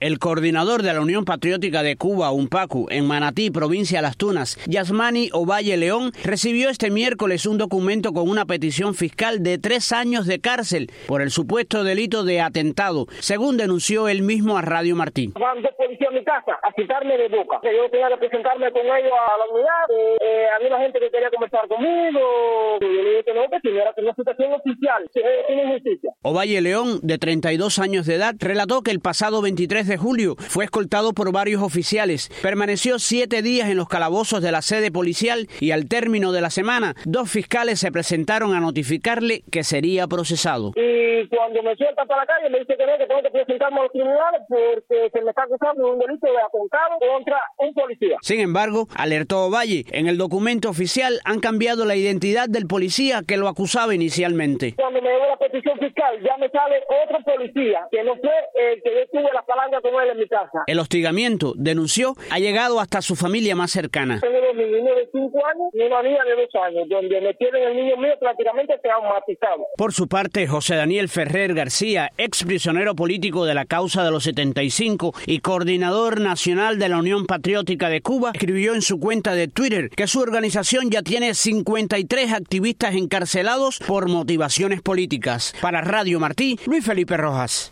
El coordinador de la Unión Patriótica de Cuba, UNPACU, en Manatí, provincia de Las Tunas, Yasmani Ovalle León, recibió este miércoles un documento con una petición fiscal de 3 años de cárcel por el supuesto delito de atentado, según denunció él mismo a Radio Martí. Van dos policías a mi casa a citarme de boca. Yo tenía que presentarme con ellos a la unidad. Había una gente que quería conversar conmigo. Yo le dije que no, que si era una citación oficial, tiene justicia. Ovalle León, de 32 años de edad, relató que el pasado 23 de julio fue escoltado por varios oficiales. Permaneció 7 días en los calabozos de la sede policial y al término de la semana, 2 fiscales se presentaron a notificarle que sería procesado. Y cuando me sueltan para la calle me dice que no, que tengo que presentarme a los tribunales porque se me está acusando de un delito de atentado contra un policía. Sin embargo, alertó Ovalle, en el documento oficial han cambiado la identidad del policía que lo acusaba inicialmente. Cuando me llegó la petición fiscal ya me sale otro policía que no fue el que yo tuve la palanca con él en mi casa. El hostigamiento, denunció, ha llegado hasta su familia más cercana. Tengo 2 niños, uno de 5 años y una niña de 2 años, donde me tienen el niño mío prácticamente traumatizado. Por su parte, José Daniel Ferrer García, ex prisionero político de la causa de los 75 y coordinador nacional de la Unión Patriótica de Cuba, escribió en su cuenta de Twitter que su organización ya tiene 53 activistas encarcelados por motivaciones políticas. Para Radio Martí, Luis Felipe Rojas.